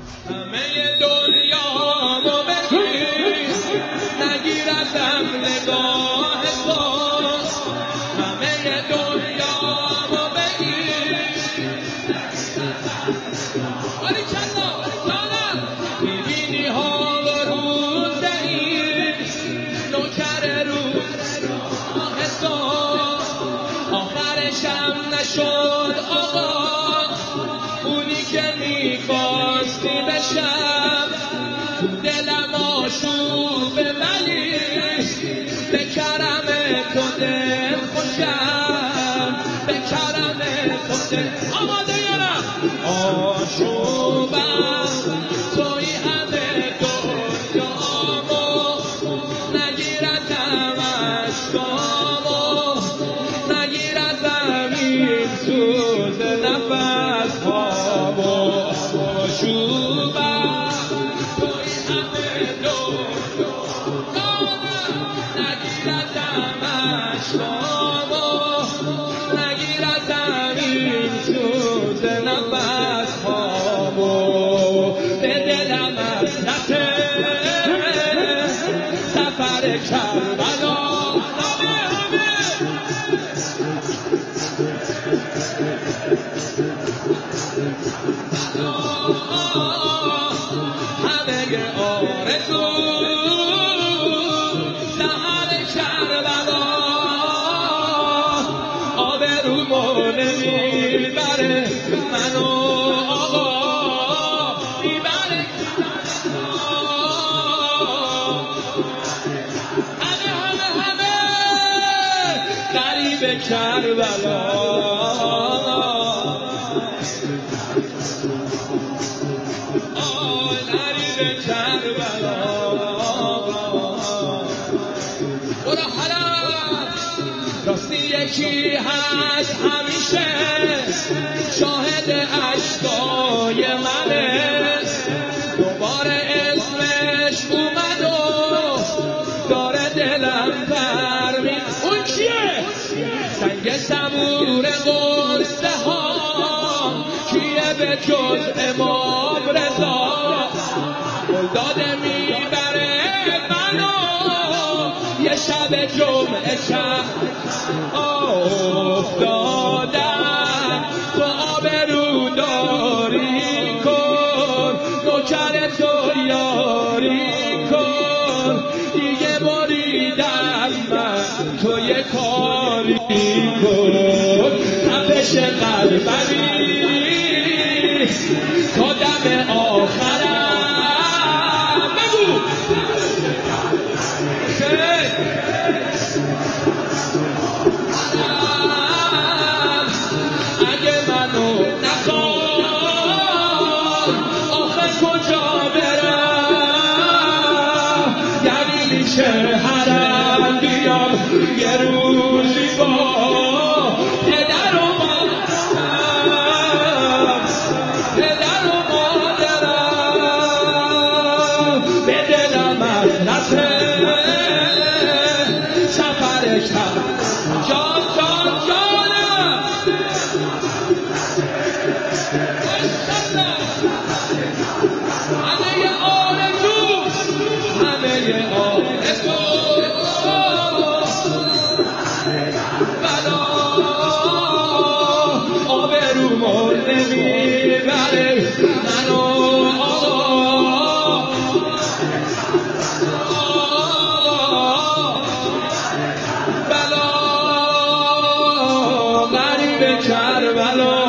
همه دنیامو بگیر نگیر ازم نگاه تو، همه دنیامو بگیر آری چلا جانم میبینی حال و روز این نوکر راه تو، آخرشم نشد آقا اونی که میخواستی بشم، دلم آشوبه ولی به کرم تو دل خوشم، به کرم تو دل آماده یارم آشوبم توی همه دنیامو نگیرتم اشکامو، نگیرتم این سوز نفس هامو، آشوبم توی همه دنیامو نگیرتم اشکامو، نگیرتم این سوز نفس هامو، به دلم حسرت سفر کربلا همه آرزو سحر کربلا، آبرومو نمیبره منو آقا میبره همه غریب کربلا، راستی یکی هست همیشه شاهد اشکای منه، دوباره اسمش اومد و داره دلم برمید. اون کیه؟ سنگ صبور قصه ها کیه به جز امام رضا، داده میبره منو یه شب جمعه شب افتادم تو آبرو داری کن، نوکر تو یاری کن، دیگه بریدم من تو یه کاری کن، تپش قلبمی تا دم آخرم بگو اگه منو نخواد آخه کجا برم، یعنی میشه حرم بیام یه روزی با پدر و مادرم به دلم از نسه سفر کرد جان جانم همه آرزو بلا آبرومو نمیبره منو بلا غریب کربلا.